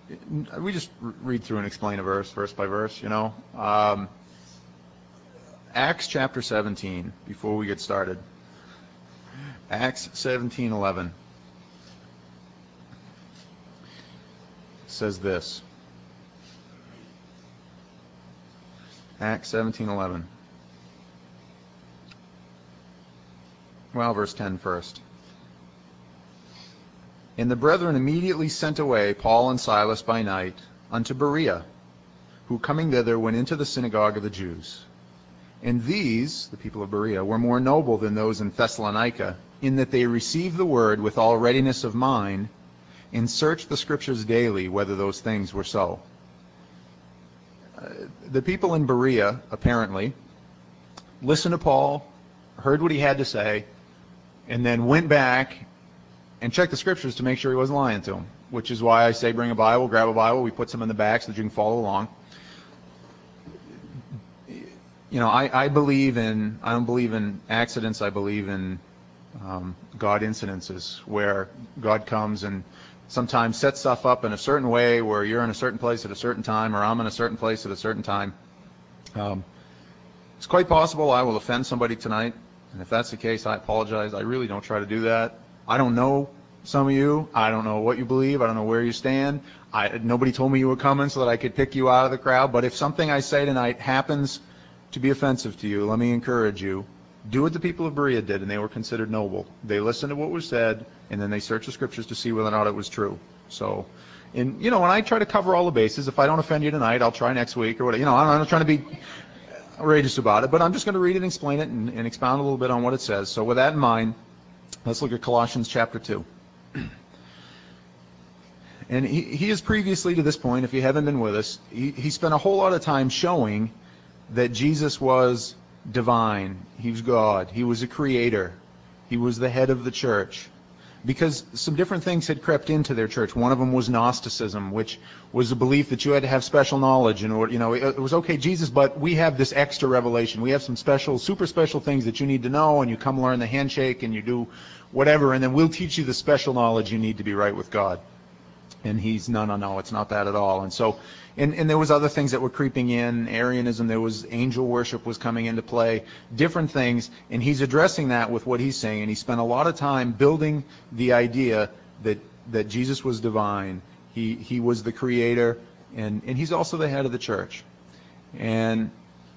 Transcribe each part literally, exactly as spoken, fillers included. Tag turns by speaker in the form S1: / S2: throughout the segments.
S1: we just read through and explain a verse, verse by verse, you know. Um, Acts chapter seventeen, before we get started. Acts seventeen eleven says this. Acts seventeen eleven. Well, verse ten first. And the brethren immediately sent away Paul and Silas by night unto Berea, who coming thither went into the synagogue of the Jews. And these, the people of Berea, were more noble than those in Thessalonica, in that they received the word with all readiness of mind, and searched the Scriptures daily whether those things were so. Uh, the people in Berea, apparently, listened to Paul, heard what he had to say, and then went back and checked the Scriptures to make sure he wasn't lying to them, which is why I say bring a Bible, grab a Bible, we put some in the back so that you can follow along. You know, I, I believe in, I don't believe in accidents, I believe in um, God incidences, where God comes and sometimes sets stuff up in a certain way where you're in a certain place at a certain time, or I'm in a certain place at a certain time. Um, it's quite possible I will offend somebody tonight, and if that's the case, I apologize. I really don't try to do that. I don't know some of you. I don't know what you believe. I don't know where you stand. I, nobody told me you were coming so that I could pick you out of the crowd. But if something I say tonight happens to be offensive to you, let me encourage you. Do what the people of Berea did, and they were considered noble. They listened to what was said, and then they searched the Scriptures to see whether or not it was true. So, and you know, when I try to cover all the bases, if I don't offend you tonight, I'll try next week or whatever. You know, I'm not trying to be outrageous about it, but I'm just going to read it and explain it and, and expound a little bit on what it says. So with that in mind, let's look at Colossians chapter two. And he, he is previously to this point, if you haven't been with us, he, he spent a whole lot of time showing that Jesus was divine. He was God. He was a creator. He was the head of the church. Because some different things had crept into their church. One of them was Gnosticism, which was a belief that you had to have special knowledge in order, you know, it was okay, Jesus, but we have this extra revelation. We have some special, super special things that you need to know, and you come learn the handshake, and you do whatever, and then we'll teach you the special knowledge you need to be right with God. And he's, no, no, no, it's not that at all. And so, and, and there was other things that were creeping in, Arianism, there was angel worship was coming into play, different things, and he's addressing that with what he's saying, and he spent a lot of time building the idea that, that Jesus was divine, he, he was the creator, and, and he's also the head of the church. And,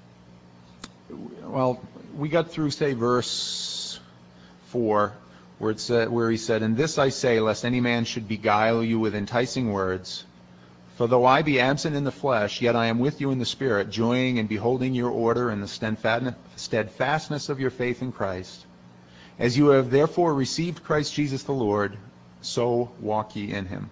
S1: well, we got through, say, verse four, where it said, where he said, "And this I say, lest any man should beguile you with enticing words. For though I be absent in the flesh, yet I am with you in the spirit, joying and beholding your order and the steadfastness of your faith in Christ. As you have therefore received Christ Jesus the Lord, so walk ye in him."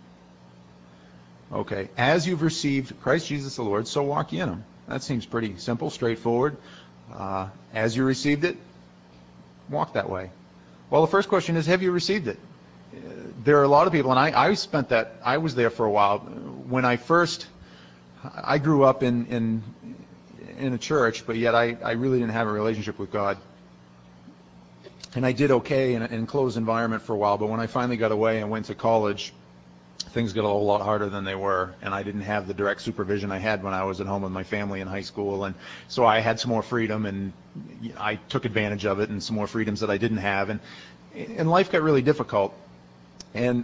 S1: Okay, as you've received Christ Jesus the Lord, so walk ye in him. That seems pretty simple, straightforward. Uh, as you received it, walk that way. Well, the first question is, have you received it? Uh, there are a lot of people, and I, I spent that, I was there for a while. When I first, I grew up in in, in a church, but yet I, I really didn't have a relationship with God. And I did okay in an enclosed environment for a while, but when I finally got away and went to college, things got a whole lot harder than they were, and I didn't have the direct supervision I had when I was at home with my family in high school, and so I had some more freedom, and I took advantage of it, and some more freedoms that I didn't have, and and life got really difficult, and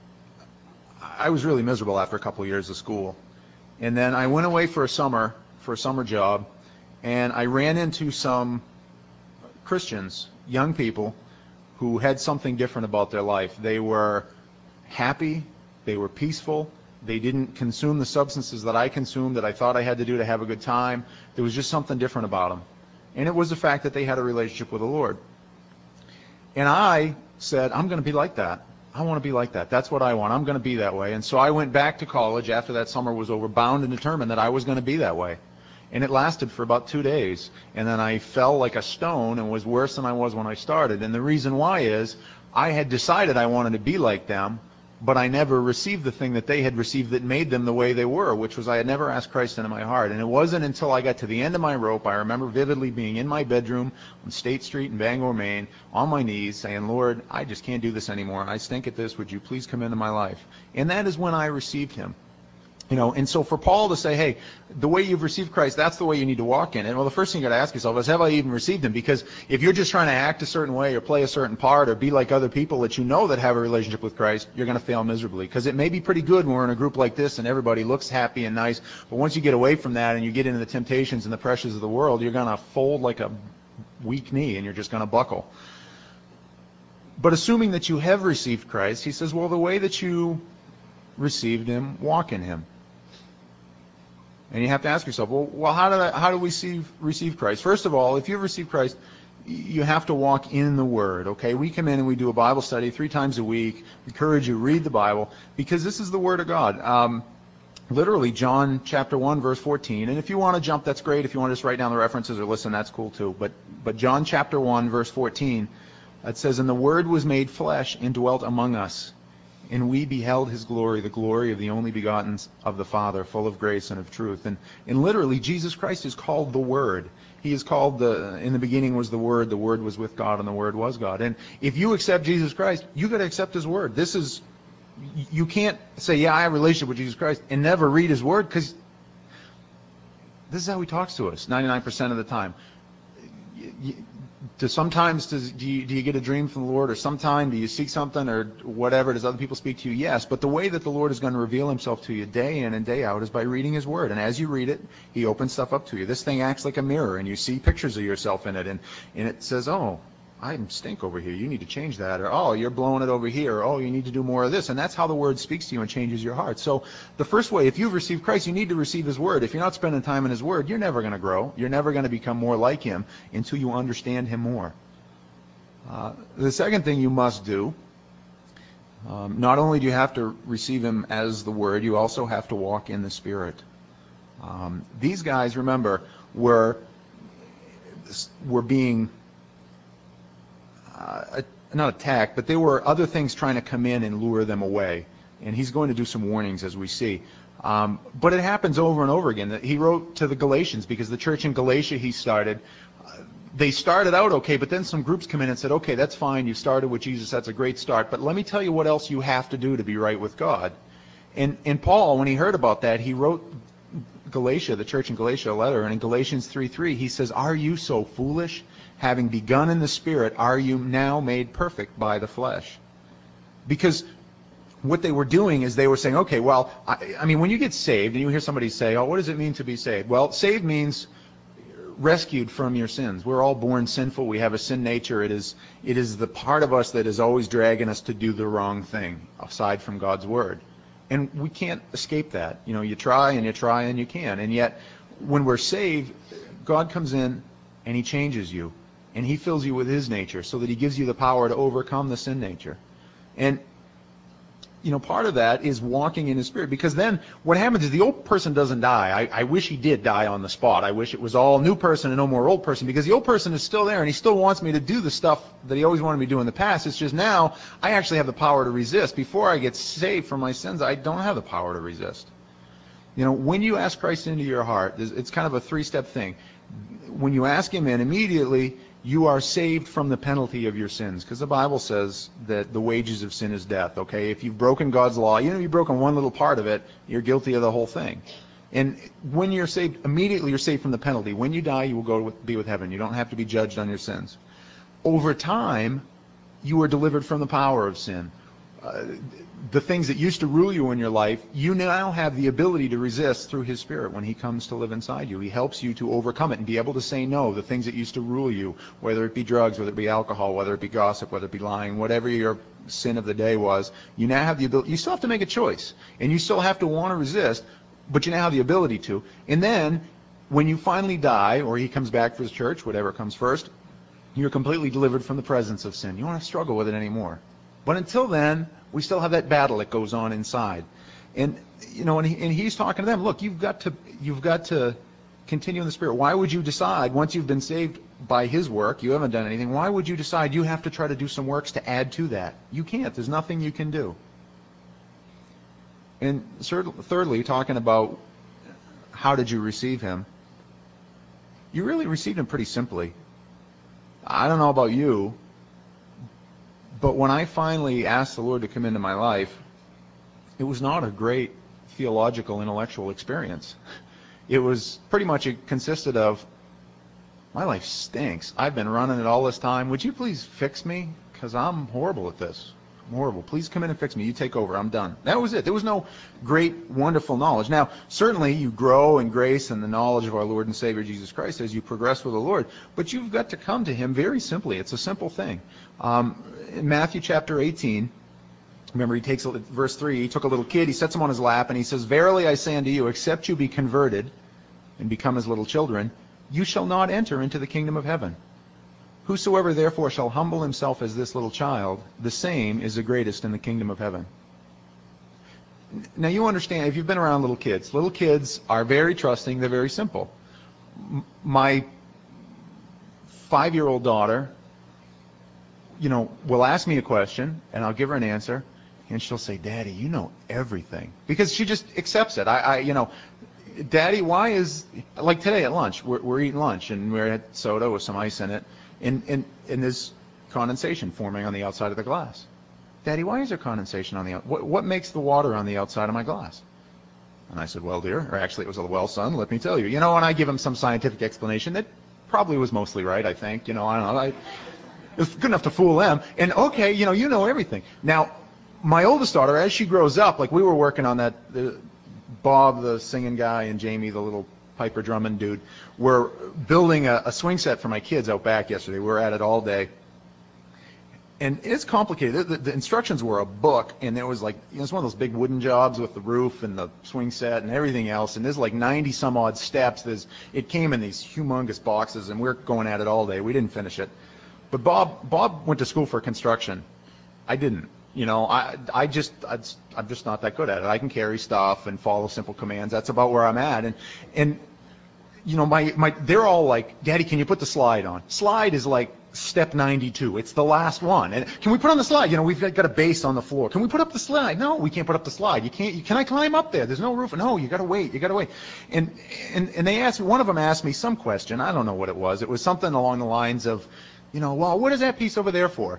S1: I was really miserable after a couple of years of school. And then I went away for a summer, for a summer job, and I ran into some Christians, young people, who had something different about their life. They were happy. They were peaceful. They didn't consume the substances that I consumed that I thought I had to do to have a good time. There was just something different about them. And it was the fact that they had a relationship with the Lord. And I said, I'm going to be like that. I want to be like that. That's what I want. I'm going to be that way. And so I went back to college after that summer was over, bound and determined that I was going to be that way. And it lasted for about two days. And then I fell like a stone and was worse than I was when I started. And the reason why is I had decided I wanted to be like them, but I never received the thing that they had received that made them the way they were, which was I had never asked Christ into my heart. And it wasn't until I got to the end of my rope, I remember vividly being in my bedroom on State Street in Bangor, Maine, on my knees, saying, "Lord, I just can't do this anymore. I stink at this. Would you please come into my life?" And that is when I received him. You know, and so for Paul to say, hey, the way you've received Christ, that's the way you need to walk in it. Well, the first thing you got to ask yourself is, have I even received him? Because if you're just trying to act a certain way or play a certain part or be like other people that you know that have a relationship with Christ, you're going to fail miserably. Because it may be pretty good when we're in a group like this and everybody looks happy and nice, but once you get away from that and you get into the temptations and the pressures of the world, you're going to fold like a weak knee and you're just going to buckle. But assuming that you have received Christ, he says, well, the way that you received him, walk in him. And you have to ask yourself, well, well how do I, how do we receive, receive Christ? First of all, if you've received Christ, you have to walk in the Word, okay? We come in and we do a Bible study three times a week. We encourage you to read the Bible because this is the Word of God. Um, literally, John chapter one, verse fourteen. And if you want to jump, that's great. If you want to just write down the references or listen, that's cool too. But, but John chapter one, verse fourteen, it says, and the Word was made flesh and dwelt among us. And we beheld his glory, the glory of the only begotten of the Father, full of grace and of truth. And, and literally, Jesus Christ is called the Word. He is called the, in the beginning was the Word, the Word was with God, and the Word was God. And if you accept Jesus Christ, you got to accept his Word. This is, you can't say, yeah, I have a relationship with Jesus Christ, and never read his Word, because this is how he talks to us ninety-nine percent of the time. You, Do sometimes does, do, you, do you get a dream from the Lord, or sometime do you seek something, or whatever? Does other people speak to you? Yes, but the way that the Lord is going to reveal himself to you day in and day out is by reading his Word. And as you read it, he opens stuff up to you. This thing acts like a mirror, and you see pictures of yourself in it, and, and it says, oh, I stink over here. You need to change that. Or, oh, you're blowing it over here. Or, oh, you need to do more of this. And that's how the Word speaks to you and changes your heart. So the first way, if you've received Christ, you need to receive his Word. If you're not spending time in his Word, you're never going to grow. You're never going to become more like him until you understand him more. Uh, the second thing you must do, um, not only do you have to receive him as the Word, you also have to walk in the Spirit. Um, these guys, remember, were, were being... Uh, not attacked, but there were other things trying to come in and lure them away. And he's going to do some warnings, as we see. Um, but it happens over and over again. He wrote to the Galatians, because the church in Galatia he started, uh, they started out okay, but then some groups come in and said, okay, that's fine, you started with Jesus, that's a great start, but let me tell you what else you have to do to be right with God. And, and Paul, when he heard about that, he wrote Galatia, the church in Galatia, a letter, and in Galatians three three, he says, are you so foolish? Having begun in the Spirit, are you now made perfect by the flesh? Because what they were doing is they were saying, okay, well, I, I mean, when you get saved, and you hear somebody say, oh, what does it mean to be saved? Well, saved means rescued from your sins. We're all born sinful. We have a sin nature. It is, it is the part of us that is always dragging us to do the wrong thing, aside from God's Word. And we can't escape that. You know, you try and you try and you can. And yet, when we're saved, God comes in and he changes you. And he fills you with his nature so that he gives you the power to overcome the sin nature. And, you know, part of that is walking in his Spirit. Because then what happens is the old person doesn't die. I, I wish he did die on the spot. I wish it was all new person and no more old person. Because the old person is still there and he still wants me to do the stuff that he always wanted me to do in the past. It's just now I actually have the power to resist. Before I get saved from my sins, I don't have the power to resist. You know, when you ask Christ into your heart, it's kind of a three-step thing. When you ask him in, immediately you are saved from the penalty of your sins. Because the Bible says that the wages of sin is death, okay? If you've broken God's law, even if you've broken one little part of it, you're guilty of the whole thing. And when you're saved, immediately you're saved from the penalty. When you die, you will go with, be with heaven. You don't have to be judged on your sins. Over time, you are delivered from the power of sin. Uh, the things that used to rule you in your life, you now have the ability to resist through his Spirit when he comes to live inside you. He helps you to overcome it and be able to say no. The things that used to rule you, whether it be drugs, whether it be alcohol, whether it be gossip, whether it be lying, whatever your sin of the day was, you now have the ability. You still have to make a choice, and you still have to want to resist, but you now have the ability to. And then, when you finally die, or he comes back for his church, whatever comes first, you're completely delivered from the presence of sin. You don't have to struggle with it anymore. But until then, we still have that battle that goes on inside. And, you know, and, he, and he's talking to them, look, you've got to you've got to continue in the Spirit. Why would you decide, once you've been saved by his work, you haven't done anything, why would you decide you have to try to do some works to add to that? You can't. There's nothing you can do. And thirdly, talking about how did you receive him, you really received him pretty simply. I don't know about you, but when I finally asked the Lord to come into my life, it was not a great theological, intellectual experience. It was pretty much, it consisted of, my life stinks. I've been running it all this time. Would you please fix me? Because I'm horrible at this. I'm horrible. Please come in and fix me. You take over. I'm done. That was it. There was no great, wonderful knowledge. Now, certainly you grow in grace and the knowledge of our Lord and Savior Jesus Christ as you progress with the Lord. But you've got to come to Him very simply. It's a simple thing. Um, in Matthew chapter eighteen, remember, he takes, verse three, he took a little kid, he sets him on his lap, and he says, "Verily I say unto you, except you be converted and become as little children, you shall not enter into the kingdom of heaven. Whosoever therefore shall humble himself as this little child, the same is the greatest in the kingdom of heaven." Now you understand, if you've been around little kids, little kids are very trusting, they're very simple. M- my five-year-old daughter, you know, will ask me a question, and I'll give her an answer, and she'll say, "Daddy, you know everything." Because she just accepts it. I, I you know, "Daddy, why is," like today at lunch, we're, we're eating lunch, and we're at soda with some ice in it, and, and, and there's condensation forming on the outside of the glass. "Daddy, why is there condensation on the outside? What, what makes the water on the outside of my glass?" And I said, "Well, dear," or actually it was a "Well, son, let me tell you." You know, and I give him some scientific explanation that probably was mostly right, I think. You know, I don't know. I, it was good enough to fool them. And okay, you know, you know everything. Now, my oldest daughter, as she grows up, like we were working on that, the, Bob, the singing guy, and Jamie, the little Piper drumming dude, were building a, a swing set for my kids out back yesterday. We were at it all day. And it's complicated. The, the instructions were a book, and there was like, you know, it's one of those big wooden jobs with the roof and the swing set and everything else. And there's like ninety some odd steps. There's, it came in these humongous boxes, and we're going at it all day. We didn't finish it. But Bob, Bob went to school for construction. I didn't. You know, I I just I'm just not that good at it. I can carry stuff and follow simple commands. That's about where I'm at. And and you know, my my they're all like, "Daddy, can you put the slide on?" Slide is like step ninety-two. It's the last one. And can we put on the slide? You know, we've got a base on the floor. Can we put up the slide? No, we can't put up the slide. You can't. You, can I climb up there? There's no roof. No, you got to wait. You got to wait. And and and they asked me. One of them asked me some question. I don't know what it was. It was something along the lines of, you know, well, what is that piece over there for?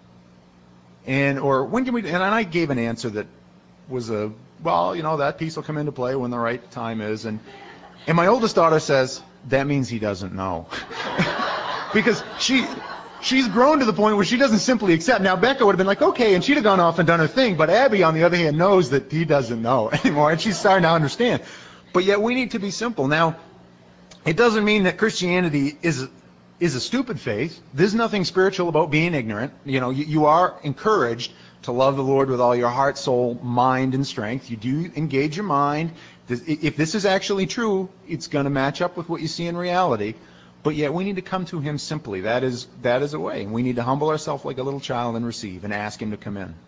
S1: And or when can we? And I gave an answer that was a, well, you know, that piece will come into play when the right time is. And and my oldest daughter says, "That means he doesn't know," because she she's grown to the point where she doesn't simply accept. Now Becca would have been like, "Okay," and she'd have gone off and done her thing. But Abby, on the other hand, knows that he doesn't know anymore, and she's starting to understand. But yet we need to be simple. Now, it doesn't mean that Christianity is is a stupid faith. There's nothing spiritual about being ignorant. You know, you, you are encouraged to love the Lord with all your heart, soul, mind, and strength. You do engage your mind. If this is actually true, it's going to match up with what you see in reality. But yet we need to come to Him simply. That is that is a way. And we need to humble ourselves like a little child and receive and ask Him to come in.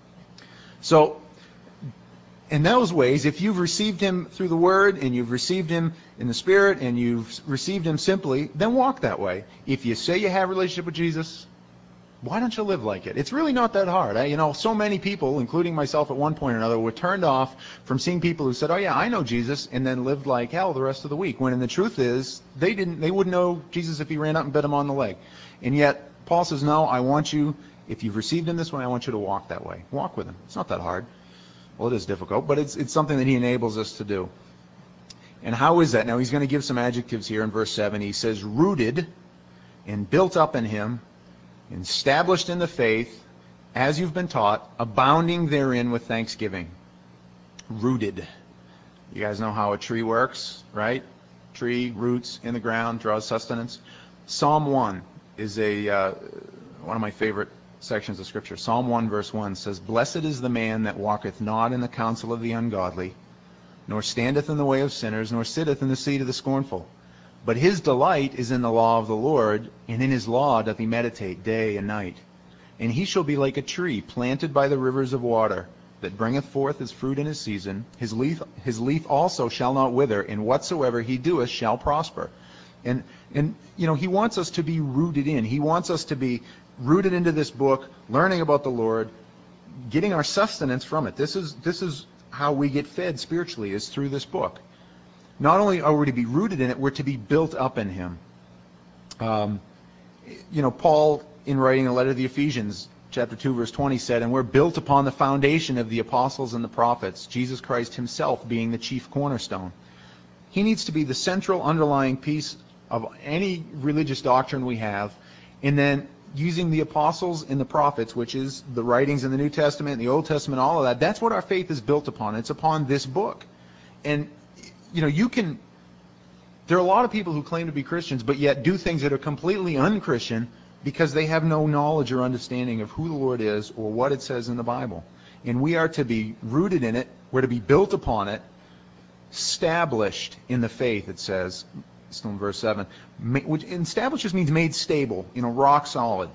S1: So, in those ways, if you've received Him through the Word and you've received Him in the Spirit and you've received Him simply, then walk that way. If you say you have a relationship with Jesus, why don't you live like it? It's really not that hard. I, you know, so many people, including myself at one point or another, were turned off from seeing people who said, "Oh yeah, I know Jesus," and then lived like hell the rest of the week. When in the truth is, they didn't, they wouldn't know Jesus if He ran up and bit them on the leg. And yet, Paul says, "No, I want you, if you've received Him this way, I want you to walk that way. Walk with Him." It's not that hard. Well, it is difficult, but it's it's something that He enables us to do. And how is that? Now, he's going to give some adjectives here in verse seven. He says, "Rooted and built up in Him, established in the faith, as you've been taught, abounding therein with thanksgiving." Rooted. You guys know how a tree works, right? Tree, roots in the ground, draws sustenance. Psalm one is a uh, one of my favorite sections of Scripture. Psalm one verse one says, "Blessed is the man that walketh not in the counsel of the ungodly, nor standeth in the way of sinners, nor sitteth in the seat of the scornful. But his delight is in the law of the Lord, and in his law doth he meditate day and night. And he shall be like a tree planted by the rivers of water, that bringeth forth his fruit in his season. His leaf, his leaf also shall not wither, and whatsoever he doeth shall prosper." And, and you know, he wants us to be rooted in. He wants us to be rooted into this book, learning about the Lord, getting our sustenance from it. This is this is how we get fed spiritually, is through this book. Not only are we to be rooted in it, we're to be built up in Him. Um, you know, Paul, in writing a letter to the Ephesians, chapter two, verse twenty said, and we're built upon the foundation of the apostles and the prophets, Jesus Christ himself being the chief cornerstone. He needs to be the central underlying piece of any religious doctrine we have, and then using the apostles and the prophets, which is the writings in the New Testament, the Old Testament, all of that, that's what our faith is built upon. It's upon this book. And, you know, you can, there are a lot of people who claim to be Christians, but yet do things that are completely un-Christian because they have no knowledge or understanding of who the Lord is or what it says in the Bible. And we are to be rooted in it. We're to be built upon it, established in the faith, it says, still in verse seven. Which established just means made stable, you know, rock solid.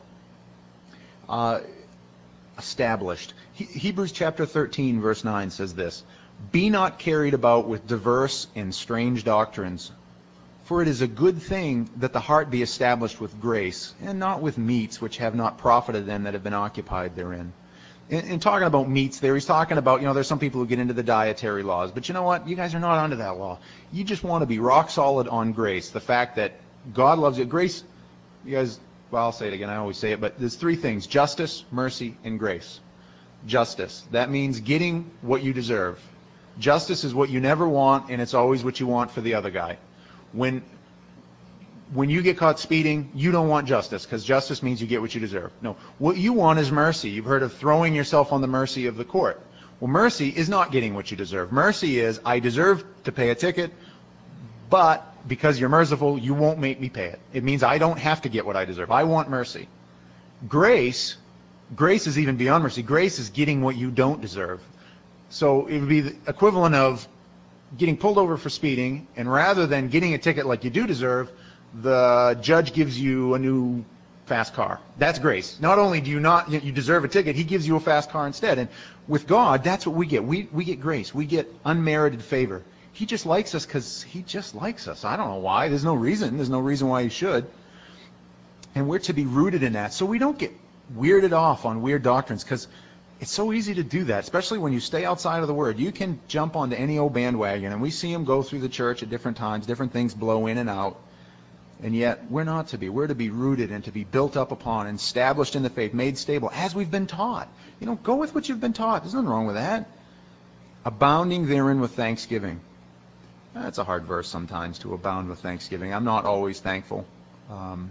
S1: Uh, established. He, Hebrews chapter thirteen, verse nine says this, be not carried about with diverse and strange doctrines, for it is a good thing that the heart be established with grace, and not with meats which have not profited them that have been occupied therein. In, in talking about meats there, he's talking about, you know, there's some people who get into the dietary laws, but you know what? You guys are not under that law. You just want to be rock solid on grace. The fact that God loves you. Grace, you guys, well, I'll say it again, I always say it, but there's three things: justice, mercy, and grace. Justice. That means getting what you deserve. Justice is what you never want, and it's always what you want for the other guy. When when you get caught speeding, you don't want justice, because justice means you get what you deserve. No, what you want is mercy. You've heard of throwing yourself on the mercy of the court. Well, mercy is not getting what you deserve. Mercy is, I deserve to pay a ticket, but because you're merciful, you won't make me pay it. It means I don't have to get what I deserve. I want mercy. Grace, grace is even beyond mercy. Grace is getting what you don't deserve. So it would be the equivalent of getting pulled over for speeding, and rather than getting a ticket like you do deserve, the judge gives you a new fast car. That's grace. Not only do you not you deserve a ticket, he gives you a fast car instead. And with God, that's what we get. We we get grace. We get unmerited favor. He just likes us because he just likes us. I don't know why. There's no reason. There's no reason why he should. And we're to be rooted in that, so we don't get weirded off on weird doctrines, because it's so easy to do that, especially when you stay outside of the Word. You can jump onto any old bandwagon, and we see them go through the church at different times. Different things blow in and out. And yet, we're not to be. We're to be rooted and to be built up upon and established in the faith, made stable, as we've been taught. You know, go with what you've been taught. There's nothing wrong with that. Abounding therein with thanksgiving. That's a hard verse sometimes, to abound with thanksgiving. I'm not always thankful. Um,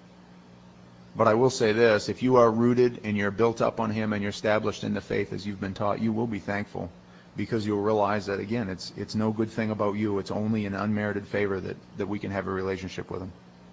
S1: but I will say this, if you are rooted and you're built up on Him and you're established in the faith as you've been taught, you will be thankful, because you'll realize that, again, it's it's no good thing about you. It's only an unmerited favor that, that we can have a relationship with Him.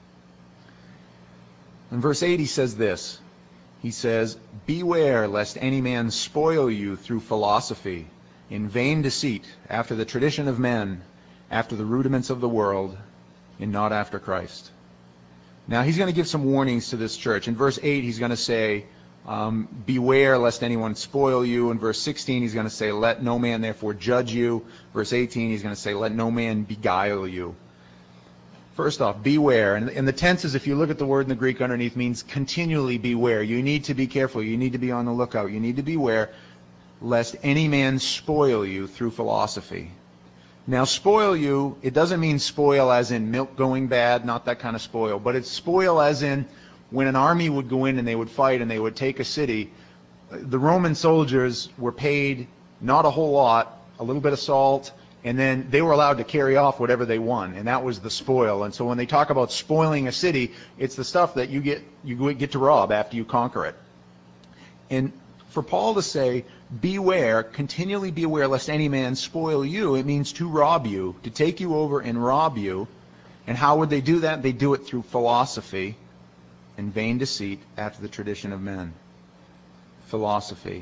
S1: In verse eight, he says this. He says, beware lest any man spoil you through philosophy, in vain deceit, after the tradition of men, after the rudiments of the world, and not after Christ. Now, he's going to give some warnings to this church. In verse eight, he's going to say, um, beware lest anyone spoil you. In verse sixteen, he's going to say, let no man therefore judge you. Verse eighteen, he's going to say, let no man beguile you. First off, beware. And, and the tenses, if you look at the word in the Greek underneath, means continually beware. You need to be careful. You need to be on the lookout. You need to beware lest any man spoil you through philosophy. Now, spoil you, it doesn't mean spoil as in milk going bad, not that kind of spoil, but it's spoil as in when an army would go in and they would fight and they would take a city, the Roman soldiers were paid not a whole lot, a little bit of salt, and then they were allowed to carry off whatever they won, and that was the spoil. And so when they talk about spoiling a city, it's the stuff that you get you get to rob after you conquer it. And for Paul to say, beware, continually beware lest any man spoil you, it means to rob you, to take you over and rob you. And how would they do that? They do it through philosophy and vain deceit after the tradition of men. Philosophy.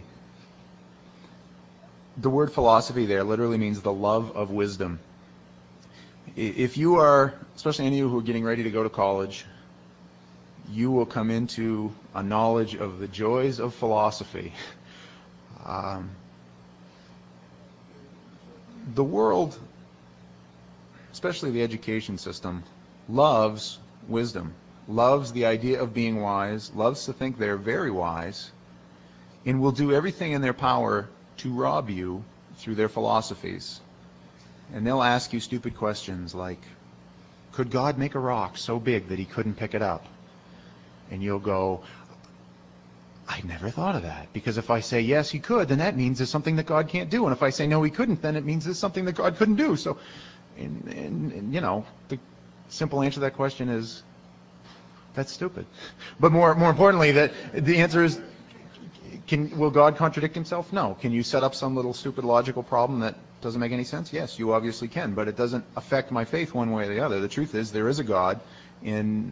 S1: The word philosophy there literally means the love of wisdom. If you are, especially any of you who are getting ready to go to college, you will come into a knowledge of the joys of philosophy. Um, the world, especially the education system, loves wisdom, loves the idea of being wise, loves to think they're very wise, and will do everything in their power to rob you through their philosophies. And they'll ask you stupid questions like, could God make a rock so big that He couldn't pick it up? And you'll go, I never thought of that. Because if I say yes, he could, then that means there's something that God can't do. And if I say no, he couldn't, then it means there's something that God couldn't do. So, and, and, and you know, the simple answer to that question is, that's stupid. But more more importantly, that the answer is, can will God contradict himself? No. Can you set up some little stupid logical problem that doesn't make any sense? Yes, you obviously can. But it doesn't affect my faith one way or the other. The truth is, there is a God, and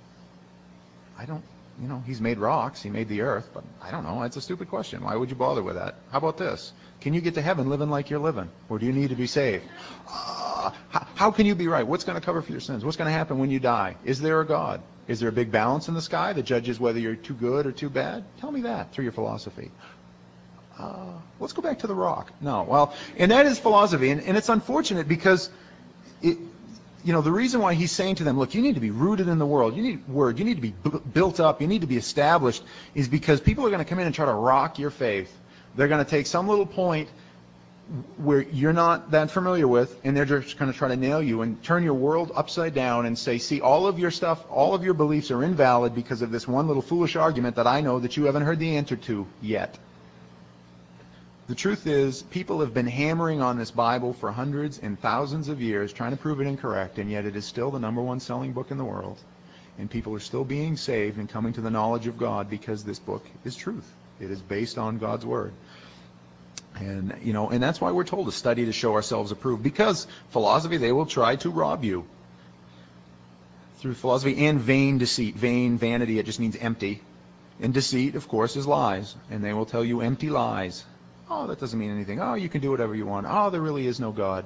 S1: I don't, you know, he's made rocks, he made the earth, but I don't know. It's a stupid question. Why would you bother with that? How about this? Can you get to heaven living like you're living? Or do you need to be saved? Uh, how, how can you be right? What's going to cover for your sins? What's going to happen when you die? Is there a God? Is there a big balance in the sky that judges whether you're too good or too bad? Tell me that through your philosophy. Uh, let's go back to the rock. No, well, and that is philosophy, and, and it's unfortunate because it, you know, the reason why he's saying to them, look, you need to be rooted in the world, you need word, you need to be b- built up, you need to be established, is because people are going to come in and try to rock your faith. They're going to take some little point where you're not that familiar with, and they're just going to try to nail you and turn your world upside down and say, see, all of your stuff, all of your beliefs are invalid because of this one little foolish argument that I know that you haven't heard the answer to yet. The truth is, people have been hammering on this Bible for hundreds and thousands of years, trying to prove it incorrect, and yet it is still the number one selling book in the world. And people are still being saved and coming to the knowledge of God because this book is truth. It is based on God's Word. And, you know, and that's why we're told to study to show ourselves approved. Because philosophy, they will try to rob you. Through philosophy and vain deceit. Vain, vanity, it just means empty. And deceit, of course, is lies. And they will tell you empty lies. Oh, that doesn't mean anything. Oh, you can do whatever you want. Oh, there really is no God.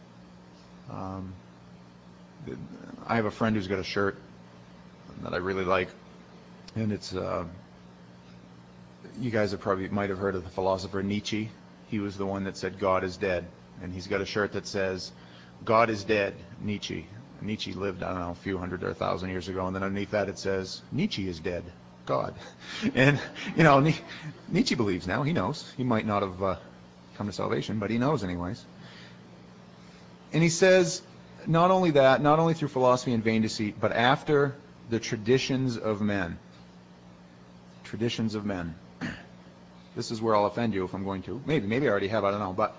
S1: Um, I have a friend who's got a shirt that I really like. And it's, uh, you guys have probably might have heard of the philosopher Nietzsche. He was the one that said God is dead. And he's got a shirt that says, God is dead, Nietzsche. Nietzsche lived, I don't know, a few hundred or a thousand years ago. And then underneath that it says, Nietzsche is dead. God. And, you know, Nietzsche believes now. He knows. He might not have uh, come to salvation, but he knows anyways. And he says, not only that, not only through philosophy and vain deceit, but after the traditions of men. Traditions of men. This is where I'll offend you if I'm going to. Maybe, maybe I already have, I don't know. But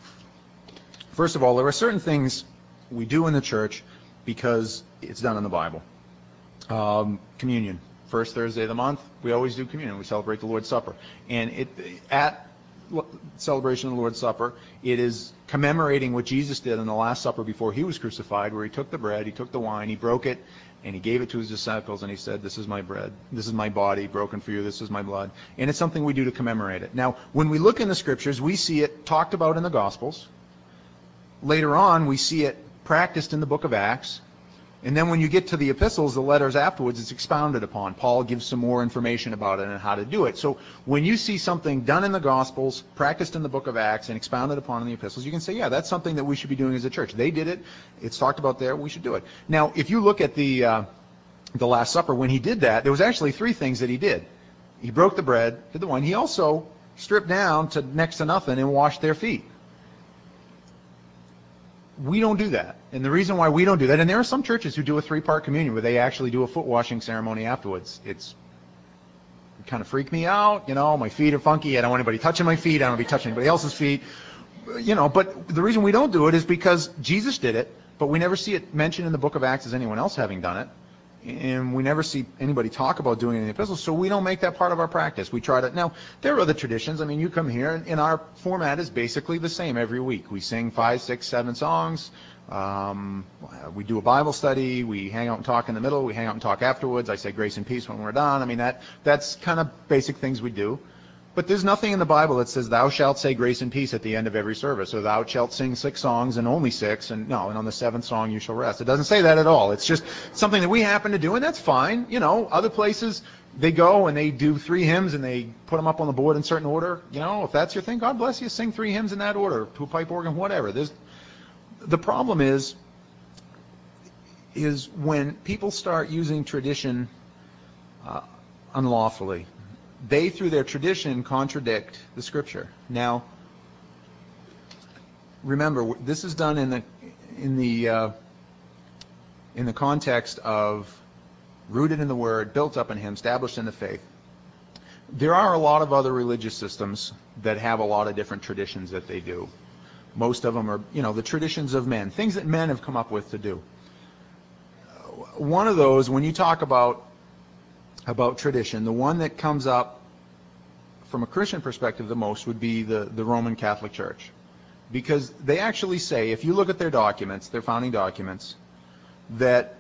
S1: first of all, there are certain things we do in the church because it's done in the Bible. Um, communion. First Thursday of the month, we always do communion. We celebrate the Lord's Supper. And it, at celebration of the Lord's Supper, it is commemorating what Jesus did in the Last Supper before he was crucified, where he took the bread, he took the wine, he broke it, and he gave it to his disciples, and he said, this is my bread, this is my body broken for you, this is my blood. And it's something we do to commemorate it. Now, when we look in the Scriptures, we see it talked about in the Gospels. Later on, we see it practiced in the book of Acts. And then when you get to the epistles, the letters afterwards, it's expounded upon. Paul gives some more information about it and how to do it. So when you see something done in the Gospels, practiced in the book of Acts, and expounded upon in the epistles, you can say, yeah, that's something that we should be doing as a church. They did it. It's talked about there. We should do it. Now, if you look at the uh, the Last Supper, when he did that, there was actually three things that he did. He broke the bread, did the wine. He also stripped down to next to nothing and washed their feet. We don't do that. And the reason why we don't do that, and there are some churches who do a three-part communion where they actually do a foot washing ceremony afterwards. It's it kind of freaked me out. You know, my feet are funky. I don't want anybody touching my feet. I don't want to be touching anybody else's feet. You know, but the reason we don't do it is because Jesus did it, but we never see it mentioned in the book of Acts as anyone else having done it. And we never see anybody talk about doing it in the epistles, so we don't make that part of our practice. We try to. Now, there are other traditions. I mean, you come here, and, and our format is basically the same every week. We sing five, six, seven songs. Um, we do a Bible study. We hang out and talk in the middle. We hang out and talk afterwards. I say grace and peace when we're done. I mean, that that's kind of basic things we do. But there's nothing in the Bible that says, thou shalt say grace and peace at the end of every service, or thou shalt sing six songs and only six, and no, and on the seventh song you shall rest. It doesn't say that at all. It's just something that we happen to do, and that's fine. You know, other places, they go and they do three hymns, and they put them up on the board in certain order. You know, if that's your thing, God bless you, sing three hymns in that order, to a pipe organ, whatever. There's, the problem is, is when people start using tradition uh, unlawfully. They, through their tradition, contradict the Scripture. Now, remember, this is done in the in the uh, in the context of rooted in the Word, built up in Him, established in the faith. there are a lot of other religious systems that have a lot of different traditions that they do. Most of them are, you know, the traditions of men, things that men have come up with to do. One of those, when you talk about about tradition, the one that comes up from a Christian perspective the most would be the, the Roman Catholic Church. Because they actually say, if you look at their documents, their founding documents, that,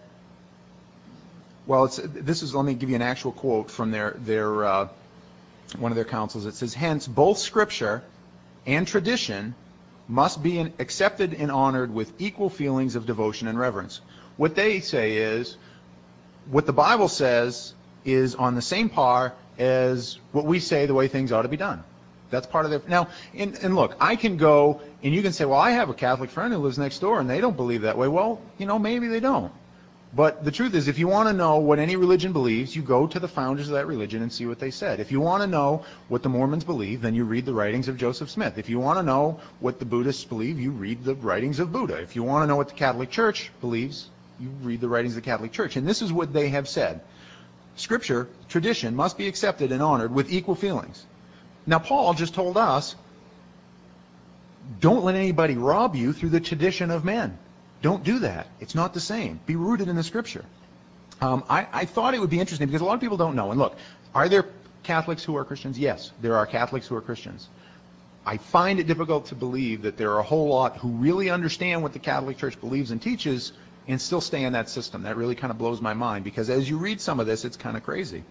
S1: well, it's, this is, let me give you an actual quote from their, their uh, one of their councils. It says, hence, both Scripture and tradition must be in, accepted and honored with equal feelings of devotion and reverence. What they say is, what the Bible says is on the same par as what we say the way things ought to be done. That's part of their... Now, and, and look, I can go, and you can say, well, I have a Catholic friend who lives next door, and they don't believe that way. Well, you know, maybe they don't. But the truth is, if you want to know what any religion believes, you go to the founders of that religion and see what they said. If you want to know what the Mormons believe, then you read the writings of Joseph Smith. If you want to know what the Buddhists believe, you read the writings of Buddha. If you want to know what the Catholic Church believes, you read the writings of the Catholic Church. And this is what they have said. Scripture, tradition, must be accepted and honored with equal feelings. Now, Paul just told us, don't let anybody rob you through the tradition of men. Don't do that. It's not the same. Be rooted in the Scripture. Um, I, I thought it would be interesting because a lot of people don't know. And look, are there Catholics who are Christians? Yes, there are Catholics who are Christians. I find it difficult to believe that there are a whole lot who really understand what the Catholic Church believes and teaches and still stay in that system. That really kind of blows my mind because as you read some of this, it's kind of crazy.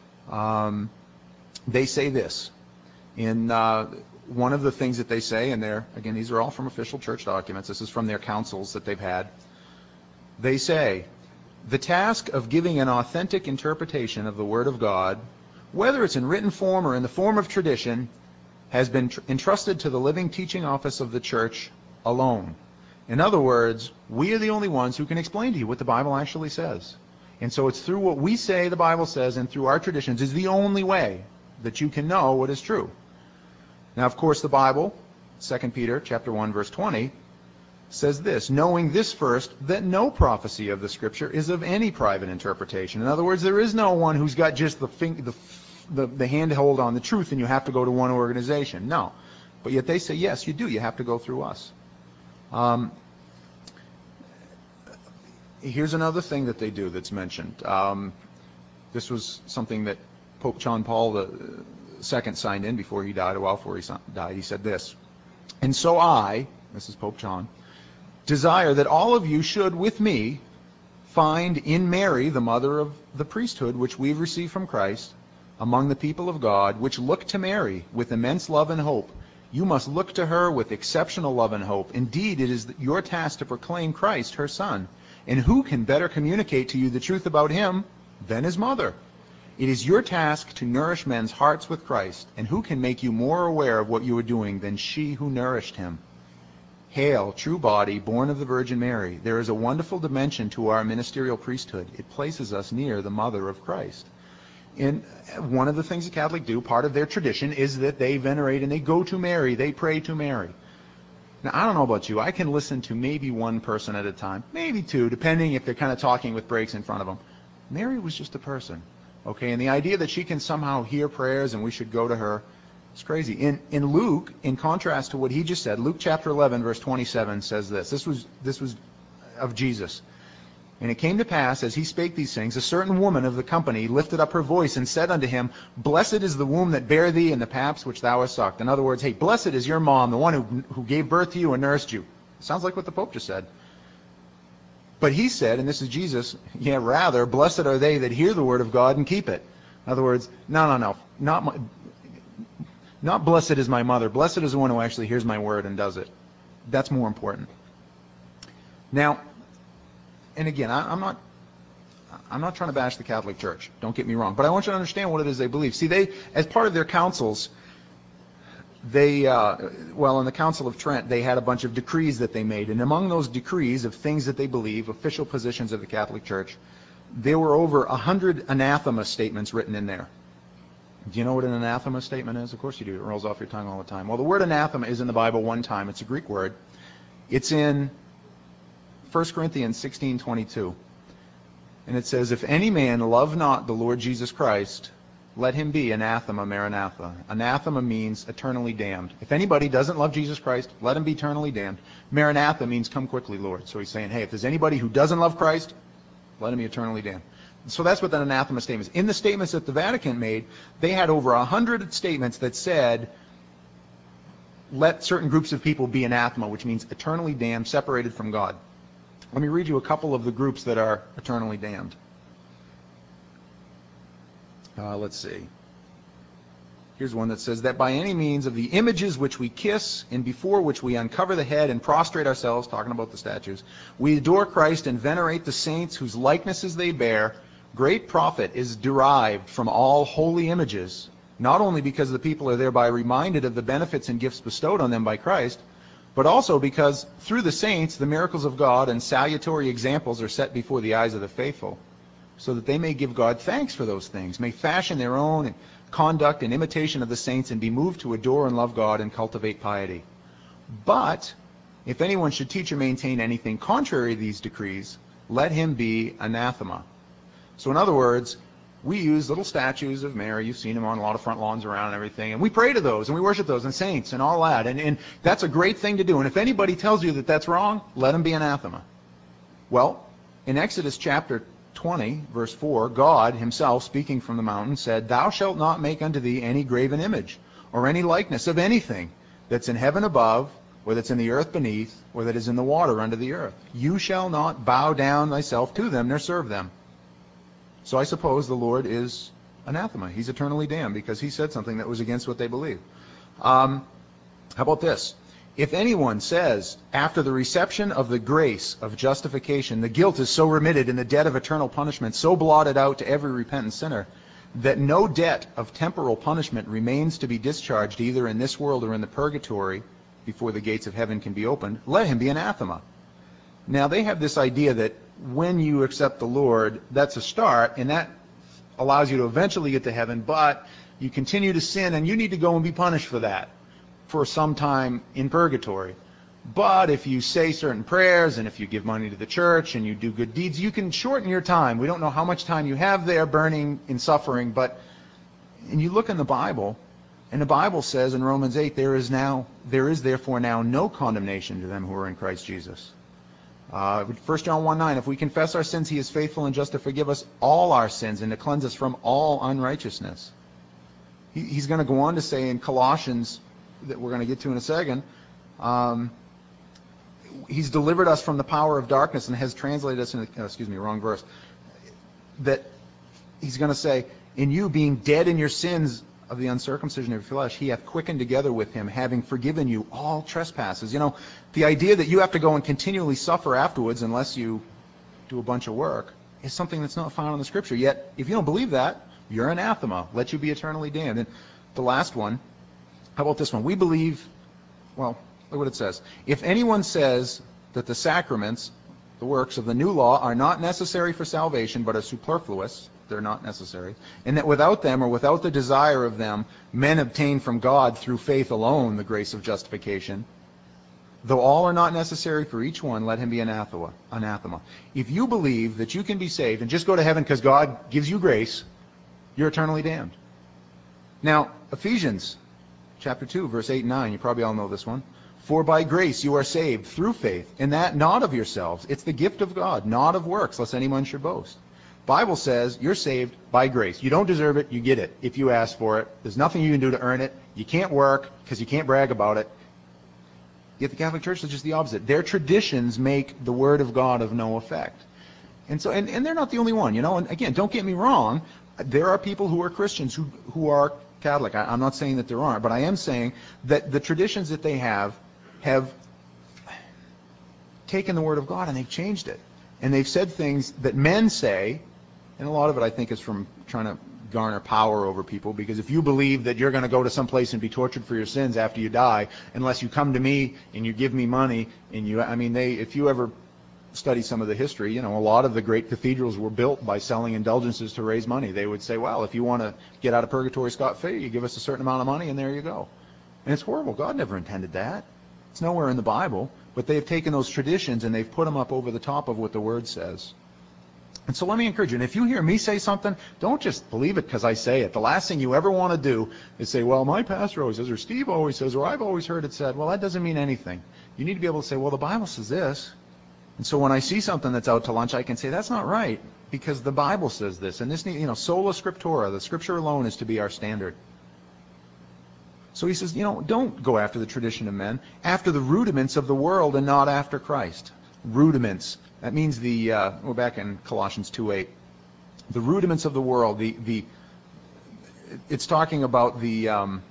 S1: Um, they say this. In uh, one of the things that they say, and they're, again, these are all from official church documents. This is from their councils that they've had. They say, the task of giving an authentic interpretation of the Word of God, whether it's in written form or in the form of tradition, has been tr- entrusted to the living teaching office of the church alone. In other words, we are the only ones who can explain to you what the Bible actually says. And so it's through what we say the Bible says and through our traditions is the only way that you can know what is true. Now, of course, the Bible, Second Peter chapter one, verse twenty, says this, knowing this first, that no prophecy of the Scripture is of any private interpretation. In other words, there is no one who's got just the, fing- the, the, the handhold on the truth and you have to go to one organization. No. But yet they say, yes, you do. You have to go through us. Um, here's another thing that they do that's mentioned. Um, this was something that Pope John Paul the Second signed in before he died, a while before he died. He said this, and so I, this is Pope John, desire that all of you should, with me, find in Mary the mother of the priesthood which we've received from Christ among the people of God, which look to Mary with immense love and hope. You must look to her with exceptional love and hope. Indeed, it is your task to proclaim Christ, her Son. And who can better communicate to you the truth about him than his mother? It is your task to nourish men's hearts with Christ, and who can make you more aware of what you are doing than she who nourished him? Hail, true body, born of the Virgin Mary. There is a wonderful dimension to our ministerial priesthood. It places us near the mother of Christ. And one of the things the Catholics do, part of their tradition, is that they venerate and they go to Mary, they pray to Mary. Now, I don't know about you. I can listen to maybe one person at a time, maybe two, depending if they're kind of talking with breaks in front of them. Mary was just a person. Okay, and the idea that she can somehow hear prayers and we should go to her, it's crazy. In in Luke, in contrast to what he just said, Luke chapter eleven, verse twenty-seven says this. This was this was of Jesus. And it came to pass, as he spake these things, a certain woman of the company lifted up her voice and said unto him, Blessed is the womb that bare thee and the paps which thou hast sucked. In other words, hey, blessed is your mom, the one who who gave birth to you and nursed you. Sounds like what the Pope just said. But he said, and this is Jesus, yeah, rather, blessed are they that hear the word of God and keep it. In other words, no, no, no, not my, not blessed is my mother. Blessed is the one who actually hears my word and does it. That's more important. Now, and again, I, I'm not, I'm not trying to bash the Catholic Church. Don't get me wrong, but I want you to understand what it is they believe. See, they, as part of their councils, they, uh, well, in the Council of Trent, they had a bunch of decrees that they made. And among those decrees of things that they believe, official positions of the Catholic Church, there were over a hundred anathema statements written in there. Do you know what an anathema statement is? Of course you do. It rolls off your tongue all the time. Well, the word anathema is in the Bible one time. It's a Greek word. It's in First Corinthians sixteen twenty-two. And it says, if any man love not the Lord Jesus Christ, let him be anathema maranatha. Anathema means eternally damned. If anybody doesn't love Jesus Christ, let him be eternally damned. Maranatha means come quickly, Lord. So he's saying, hey, if there's anybody who doesn't love Christ, let him be eternally damned. So that's what that anathema statement is. In the statements that the Vatican made, they had over a hundred statements that said, let certain groups of people be anathema, which means eternally damned, separated from God. Let me read you a couple of the groups that are eternally damned. Uh, let's see. Here's one that says that by any means of the images which we kiss and before which we uncover the head and prostrate ourselves, talking about the statues, we adore Christ and venerate the saints whose likenesses they bear, great profit is derived from all holy images, not only because the people are thereby reminded of the benefits and gifts bestowed on them by Christ, but also because through the saints the miracles of God and salutary examples are set before the eyes of the faithful, so that they may give God thanks for those things, may fashion their own conduct and imitation of the saints, and be moved to adore and love God and cultivate piety. But if anyone should teach or maintain anything contrary to these decrees, let him be anathema. So in other words, we use little statues of Mary. You've seen them on a lot of front lawns around and everything. And we pray to those, and we worship those, and saints, and all that. And, and that's a great thing to do. And if anybody tells you that that's wrong, let them be anathema. Well, in Exodus chapter twenty, verse four, God himself, speaking from the mountain, said, Thou shalt not make unto thee any graven image, or any likeness of anything that's in heaven above, or that's in the earth beneath, or that is in the water under the earth. You shall not bow down thyself to them, nor serve them. So I suppose the Lord is anathema. He's eternally damned because he said something that was against what they believe. Um, how about this? If anyone says, after the reception of the grace of justification, the guilt is so remitted and the debt of eternal punishment so blotted out to every repentant sinner, that no debt of temporal punishment remains to be discharged either in this world or in the purgatory before the gates of heaven can be opened, let him be anathema. Now, they have this idea that when you accept the Lord, that's a start, and that allows you to eventually get to heaven, but you continue to sin, and you need to go and be punished for that for some time in purgatory. But if you say certain prayers, and if you give money to the church, and you do good deeds, you can shorten your time. We don't know how much time you have there burning in suffering, but and you look in the Bible, and the Bible says in Romans eight, there is now, there is therefore now no condemnation to them who are in Christ Jesus. Uh, First John one nine, if we confess our sins, he is faithful and just to forgive us all our sins and to cleanse us from all unrighteousness. He, he's going to go on to say in Colossians, that we're going to get to in a second, um, he's delivered us from the power of darkness and has translated us in, oh, excuse me, wrong verse, that he's going to say, in you being dead in your sins of the uncircumcision of your flesh, he hath quickened together with him, having forgiven you all trespasses. You know, the idea that you have to go and continually suffer afterwards unless you do a bunch of work is something that's not found in the Scripture. Yet, if you don't believe that, you're anathema. Let you be eternally damned. And the last one, how about this one? We believe, well, look what it says. If anyone says that the sacraments, the works of the new law, are not necessary for salvation, but are superfluous, they're not necessary, and that without them or without the desire of them, men obtain from God through faith alone the grace of justification, though all are not necessary for each one, let him be anathema. anathema. If you believe that you can be saved and just go to heaven because God gives you grace, you're eternally damned. Now, Ephesians chapter two, verse eight and nine, you probably all know this one. For by grace you are saved through faith, and that not of yourselves. It's the gift of God, not of works, lest anyone should boast. Bible says you're saved by grace. You don't deserve it, you get it if you ask for it. There's nothing you can do to earn it. You can't work because you can't brag about it. Yet the Catholic Church is just the opposite. Their traditions make the Word of God of no effect. And so, and, and they're not the only one, you know. And again, don't get me wrong. There are people who are Christians who who are Catholic. I, I'm not saying that there aren't, but I am saying that the traditions that they have have taken the Word of God and they've changed it. And they've said things that men say, and a lot of it I think is from trying to garner power over people, because if you believe that you're going to go to some place and be tortured for your sins after you die, unless you come to me and you give me money, and you, I mean, they, if you ever study some of the history, you know, a lot of the great cathedrals were built by selling indulgences to raise money. They would say, well, if you want to get out of purgatory scot-free, you give us a certain amount of money, and there you go. And it's horrible. God never intended that. It's nowhere in the Bible. But they've taken those traditions and they've put them up over the top of what the Word says. And so let me encourage you, and if you hear me say something, don't just believe it because I say it. The last thing you ever want to do is say, well, my pastor always says, or Steve always says, or I've always heard it said. Well, that doesn't mean anything. You need to be able to say, well, the Bible says this. And so when I see something that's out to lunch, I can say, that's not right, because the Bible says this. And this, you know, sola scriptura, the Scripture alone is to be our standard. So he says, you know, don't go after the tradition of men, after the rudiments of the world and not after Christ. Rudiments. That means the, uh, we're back in Colossians two eight. The rudiments of the world, the, the, it's talking about the um,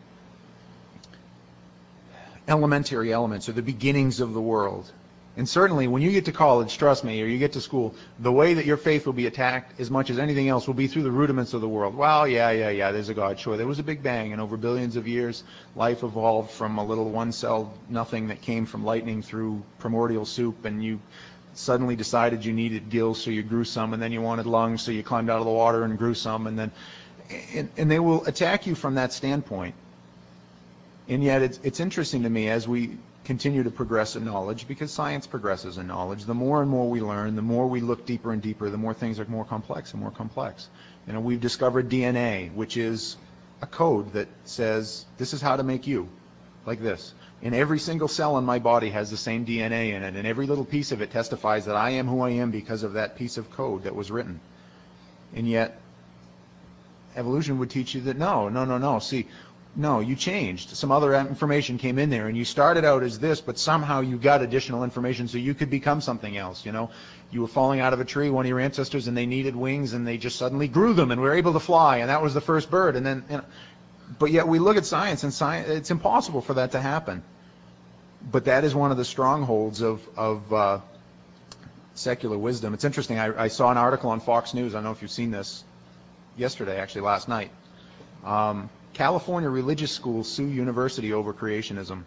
S1: elementary elements, or the beginnings of the world. And certainly, when you get to college, trust me, or you get to school, the way that your faith will be attacked as much as anything else will be through the rudiments of the world. Well, yeah, yeah, yeah, there's a God. Sure, there was a big bang, and over billions of years, life evolved from a little one-celled nothing that came from lightning through primordial soup, and you suddenly decided you needed gills, so you grew some, and then you wanted lungs, so you climbed out of the water and grew some, and then, and, and they will attack you from that standpoint. And yet, it's, it's interesting to me as we continue to progress in knowledge, because science progresses in knowledge. The more and more we learn, the more we look deeper and deeper, the more things are more complex and more complex. You know, we've discovered D N A, which is a code that says, this is how to make you, like this. And every single cell in my body has the same D N A in it, and every little piece of it testifies that I am who I am because of that piece of code that was written. And yet, evolution would teach you that no, no, no, no. See, no, you changed. Some other information came in there, and you started out as this, but somehow you got additional information so you could become something else, you know. You were falling out of a tree, one of your ancestors, and they needed wings, and they just suddenly grew them, and were able to fly, and that was the first bird. And then, you know, but yet we look at science, and science, it's impossible for that to happen. But that is one of the strongholds of, of uh, secular wisdom. It's interesting. I, I saw an article on Fox News. I don't know if you've seen this yesterday, actually, last night. Um, California religious schools sue university over creationism.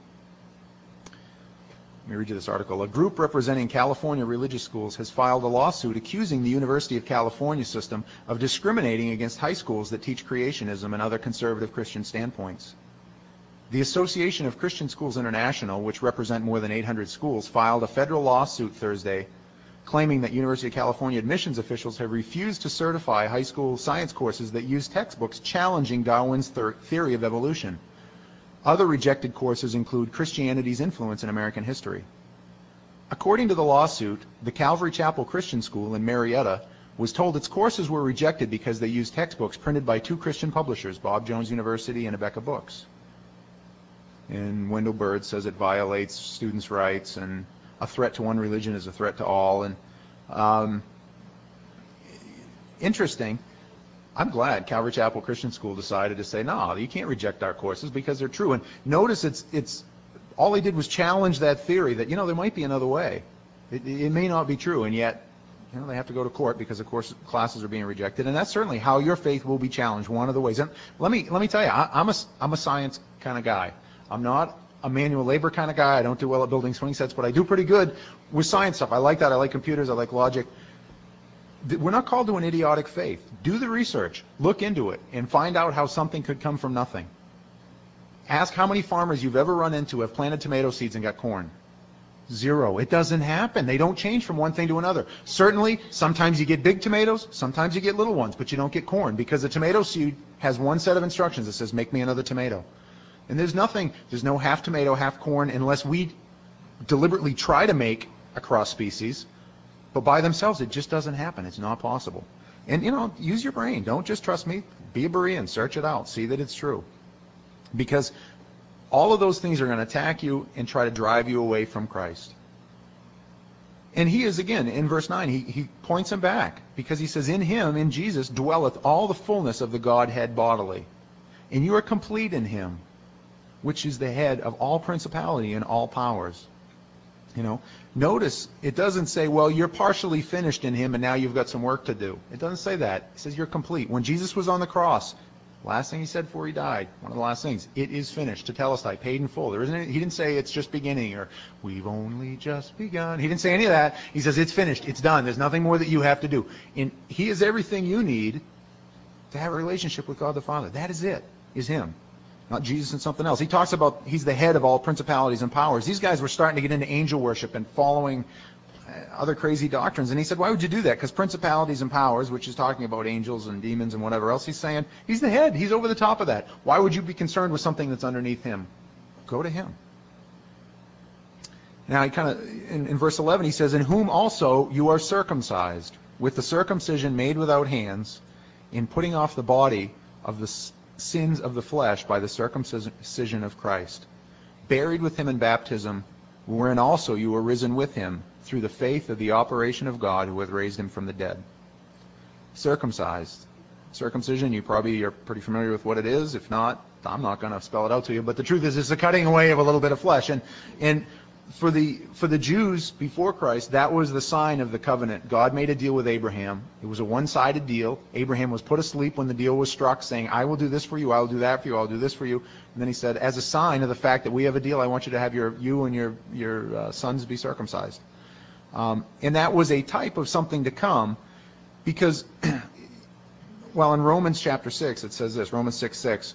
S1: Let me read you this article. A group representing California religious schools has filed a lawsuit accusing the University of California system of discriminating against high schools that teach creationism and other conservative Christian standpoints. The Association of Christian Schools International, which represent more than eight hundred schools, filed a federal lawsuit Thursday claiming that University of California admissions officials have refused to certify high school science courses that use textbooks challenging Darwin's thir- theory of evolution. Other rejected courses include Christianity's influence in American history. According to the lawsuit, the Calvary Chapel Christian School in Marietta was told its courses were rejected because they used textbooks printed by two Christian publishers, Bob Jones University and Abeka Books. And Wendell Bird says it violates students' rights, and a threat to one religion is a threat to all. And um, interesting, I'm glad Calvary Chapel Christian School decided to say, no, you can't reject our courses because they're true. And notice it's it's all they did was challenge that theory that, you know, there might be another way. It, it may not be true, and yet, you know, they have to go to court because, of course, classes are being rejected. And that's certainly how your faith will be challenged, one of the ways. And let me let me tell you, I, I'm a I'm a science kind of guy. I'm not a manual labor kind of guy. I don't do well at building swing sets, but I do pretty good with science stuff. I like that. I like computers. I like logic. We're not called to an idiotic faith. Do the research. Look into it and find out how something could come from nothing. Ask how many farmers you've ever run into have planted tomato seeds and got corn. Zero. It doesn't happen. They don't change from one thing to another. Certainly, sometimes you get big tomatoes, sometimes you get little ones, but you don't get corn because the tomato seed has one set of instructions that says, make me another tomato. And there's nothing, there's no half tomato, half corn, unless we deliberately try to make a cross species. But by themselves, it just doesn't happen. It's not possible. And, you know, use your brain. Don't just trust me. Be a Berean. Search it out. See that it's true. Because all of those things are going to attack you and try to drive you away from Christ. And he is, again, in verse nine, he, he points him back. Because he says, in him, in Jesus, dwelleth all the fullness of the Godhead bodily. And you are complete in him, which is the head of all principality and all powers. You know, notice it doesn't say, well, you're partially finished in him and now you've got some work to do. It doesn't say that. It says you're complete. When Jesus was on the cross, last thing he said before he died, one of the last things, it is finished, tetelestai, paid in full. There isn't any, he didn't say it's just beginning or we've only just begun. He didn't say any of that. He says it's finished, it's done. There's nothing more that you have to do. And he is everything you need to have a relationship with God the Father. That is it, is him. Not Jesus and something else. He talks about he's the head of all principalities and powers. These guys were starting to get into angel worship and following other crazy doctrines. And he said, why would you do that? Because principalities and powers, which is talking about angels and demons and whatever else, he's saying, he's the head. He's over the top of that. Why would you be concerned with something that's underneath him? Go to him. Now, he kind of, in, in verse eleven, he says, in whom also you are circumcised, with the circumcision made without hands, in putting off the body of the sins of the flesh by the circumcision of Christ, buried with him in baptism, wherein also you were risen with him through the faith of the operation of God who hath raised him from the dead. Circumcised. Circumcision, you probably are pretty familiar with what it is. If not, I'm not going to spell it out to you. But the truth is, it's the cutting away of a little bit of flesh. And and for the for the Jews before Christ, that was the sign of the covenant. God made a deal with Abraham. It was a one-sided deal. Abraham was put asleep when the deal was struck, saying, I will do this for you, I will do that for you, I will do this for you. And then he said, as a sign of the fact that we have a deal, I want you to have your you and your, your uh, sons be circumcised. Um, and that was a type of something to come because, well, in Romans chapter six, it says this, Romans six six,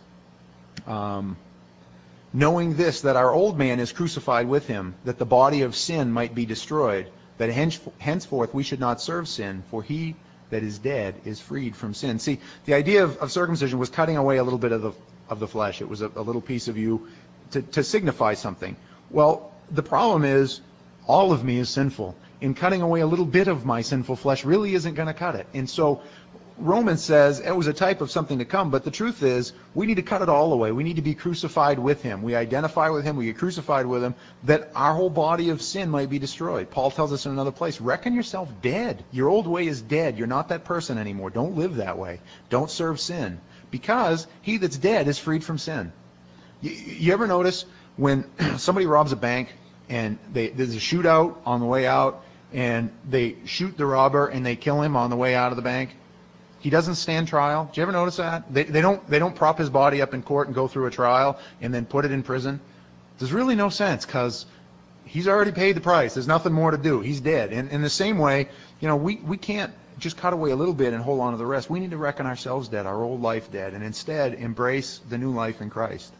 S1: um, knowing this, that our old man is crucified with him, that the body of sin might be destroyed, that henceforth we should not serve sin, for he that is dead is freed from sin. See, the idea of, of circumcision was cutting away a little bit of the of the flesh. It was a, a little piece of you to, to signify something. Well, the problem is, all of me is sinful. And cutting away a little bit of my sinful flesh really isn't going to cut it. And so Romans says it was a type of something to come, but the truth is we need to cut it all away. We need to be crucified with him. We identify with him. We get crucified with him, that our whole body of sin might be destroyed. Paul tells us in another place, reckon yourself dead. Your old way is dead. You're not that person anymore. Don't live that way. Don't serve sin, because he that's dead is freed from sin. You, you ever notice when somebody robs a bank and they, there's a shootout on the way out, and they shoot the robber and they kill him on the way out of the bank? He doesn't stand trial. Did you ever notice that? They, they don't they don't prop his body up in court and go through a trial and then put it in prison. There's really no sense, because he's already paid the price. There's nothing more to do. He's dead. And in the same way, you know, we, we can't just cut away a little bit and hold on to the rest. We need to reckon ourselves dead, our old life dead, and instead embrace the new life in Christ.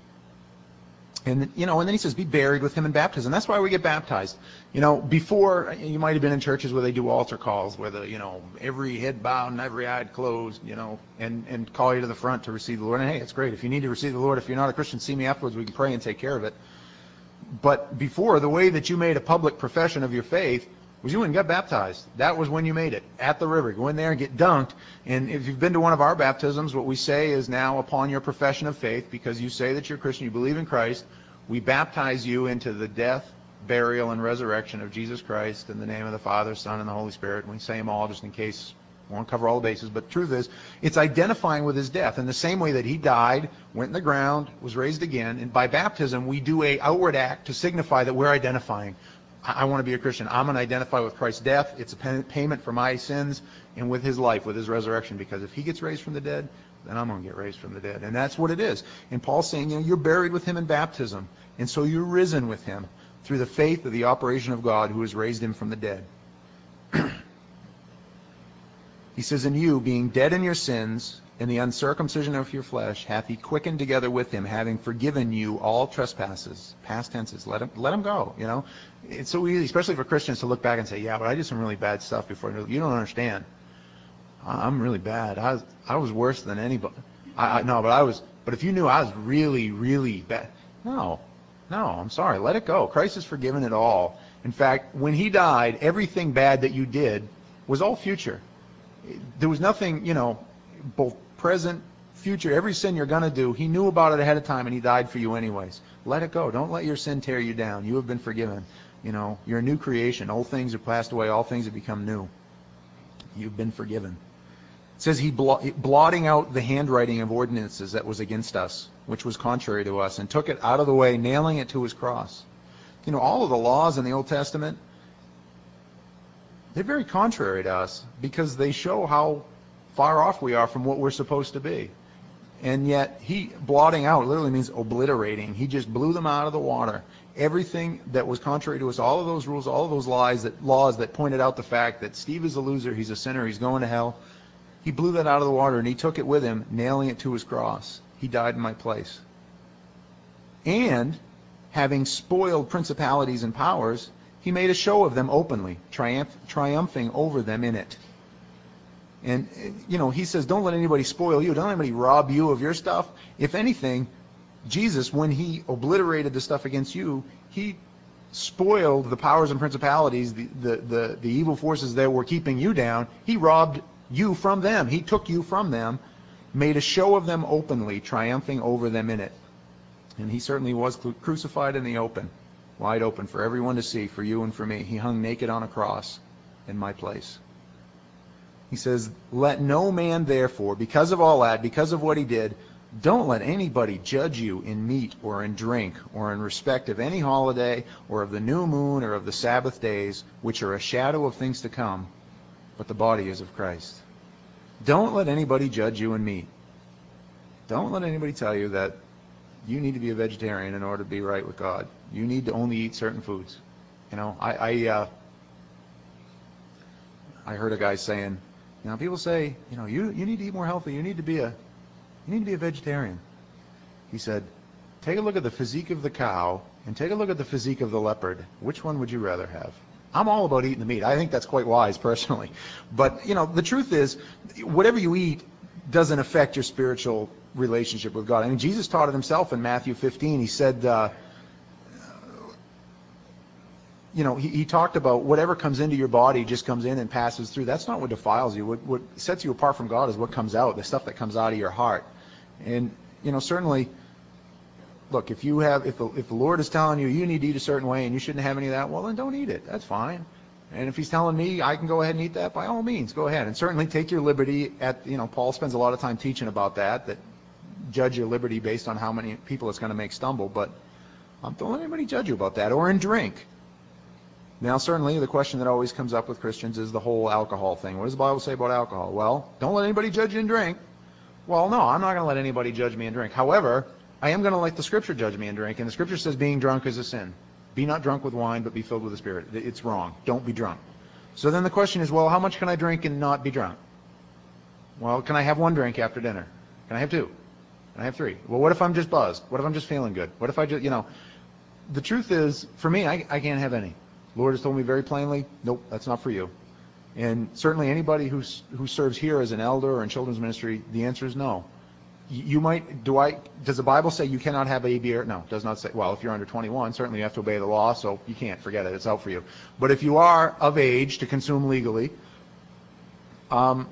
S1: And, you know, and then he says, be buried with him in baptism. That's why we get baptized. You know, before, you might have been in churches where they do altar calls, where the, you know, every head bowed and every eye closed, you know, and, and call you to the front to receive the Lord. And hey, it's great. If you need to receive the Lord, if you're not a Christian, see me afterwards. We can pray and take care of it. But before, the way that you made a public profession of your faith was you went and got baptized. That was when you made it, at the river. Go in there and get dunked. And if you've been to one of our baptisms, what we say is, now upon your profession of faith, because you say that you're a Christian, you believe in Christ, we baptize you into the death, burial, and resurrection of Jesus Christ in the name of the Father, Son, and the Holy Spirit. And we say them all just in case we won't cover all the bases. But the truth is, it's identifying with his death. In the same way that he died, went in the ground, was raised again, and by baptism we do a outward act to signify that we're identifying. I want to be a Christian. I'm going to identify with Christ's death. It's a payment for my sins, and with his life, with his resurrection. Because if he gets raised from the dead, then I'm going to get raised from the dead. And that's what it is. And Paul's saying, you know, you're buried with him in baptism. And so you're risen with him through the faith of the operation of God who has raised him from the dead. He says, and you, being dead in your sins, in the uncircumcision of your flesh, hath he quickened together with him, having forgiven you all trespasses. Past tenses. Let him, let him go, you know. It's so easy, especially for Christians, to look back and say, yeah, but I did some really bad stuff before. You don't understand. I'm really bad. I was, I was worse than anybody. I, I no, but I was. But if you knew I was really, really bad, no, no. I'm sorry. Let it go. Christ has forgiven it all. In fact, when he died, everything bad that you did was all future. There was nothing, you know, both present, future. Every sin you're gonna do, he knew about it ahead of time, and he died for you anyways. Let it go. Don't let your sin tear you down. You have been forgiven. You know, you're a new creation. Old things have passed away. All things have become new. You've been forgiven. It says he blotting out the handwriting of ordinances that was against us, which was contrary to us, and took it out of the way, nailing it to his cross. You know, all of the laws in the Old Testament, they're very contrary to us, because they show how far off we are from what we're supposed to be. And yet, he, blotting out, literally means obliterating. He just blew them out of the water. Everything that was contrary to us, all of those rules, all of those lies that, laws that pointed out the fact that Steve is a loser, he's a sinner, he's going to hell, he blew that out of the water, and he took it with him, nailing it to his cross. He died in my place. And, having spoiled principalities and powers, He made a show of them openly, triumph, triumphing over them in it. And, you know, he says, don't let anybody spoil you. Don't let anybody rob you of your stuff. If anything, Jesus, when he obliterated the stuff against you, he spoiled the powers and principalities, the, the, the, the evil forces that were keeping you down. He robbed you from them. He took you from them, made a show of them openly, triumphing over them in it. And he certainly was crucified in the open, wide open for everyone to see, for you and for me. He hung naked on a cross in my place. He says, let no man therefore, because of all that, because of what he did, don't let anybody judge you in meat or in drink or in respect of any holiday or of the new moon or of the Sabbath days, which are a shadow of things to come, but the body is of Christ. Don't let anybody judge you in meat. Don't let anybody tell you that you need to be a vegetarian in order to be right with God. You need to only eat certain foods. You know, I I, uh, I heard a guy saying, you know, people say, you know, you you need to eat more healthy. You need to be a you need to be a vegetarian. He said, take a look at the physique of the cow and take a look at the physique of the leopard. Which one would you rather have? I'm all about eating the meat. I think that's quite wise, personally. But, you know, the truth is, whatever you eat doesn't affect your spiritual relationship with God. I mean, Jesus taught it himself in Matthew fifteen. He said, uh, you know, he, he talked about whatever comes into your body just comes in and passes through. That's not what defiles you. What, what sets you apart from God is what comes out, the stuff that comes out of your heart. And, you know, certainly, look, if you have, if the, if the Lord is telling you you need to eat a certain way and you shouldn't have any of that, well, then don't eat it. That's fine. And if he's telling me I can go ahead and eat that, by all means, go ahead. And certainly take your liberty at, you know, Paul spends a lot of time teaching about that, that judge your liberty based on how many people it's going to make stumble. But um, don't let anybody judge you about that. Or in drink. Now, certainly, the question that always comes up with Christians is the whole alcohol thing. What does the Bible say about alcohol? Well, don't let anybody judge you in drink. Well, no, I'm not going to let anybody judge me in drink. However, I am going to let the Scripture judge me in drink, and the Scripture says being drunk is a sin. Be not drunk with wine, but be filled with the Spirit. It's wrong. Don't be drunk. So then the question is, well, how much can I drink and not be drunk? Well, can I have one drink after dinner? Can I have two? Can I have three? Well, what if I'm just buzzed? What if I'm just feeling good? What if I just, you know, the truth is, for me, I, I can't have any. The Lord has told me very plainly, nope, that's not for you. And certainly anybody who's, who serves here as an elder or in children's ministry, the answer is no. You might, do I, does the Bible say you cannot have a beer? No, it does not say. Well, if you're under twenty-one, certainly you have to obey the law, so you can't, forget it, it's out for you. But if you are of age to consume legally, um,